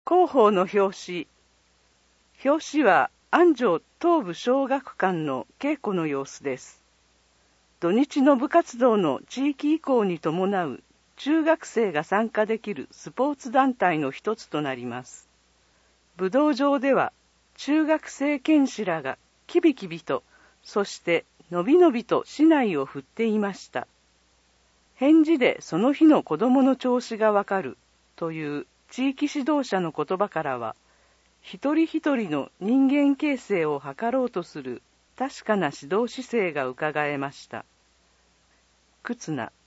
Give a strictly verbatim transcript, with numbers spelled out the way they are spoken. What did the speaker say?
広報の表紙。表紙は安城東部小学館の稽古の様子です。土日の部活動の地域移行に伴う中学生が参加できるスポーツ団体の一つとなります。武道場では中学生剣士らがキビキビと、そしてのびのびと竹刀を振っていました。返事でその日の子供の調子がわかるという地域指導者の言葉からは、一人一人の人間形成を図ろうとする確かな指導姿勢がうかがえました。忽那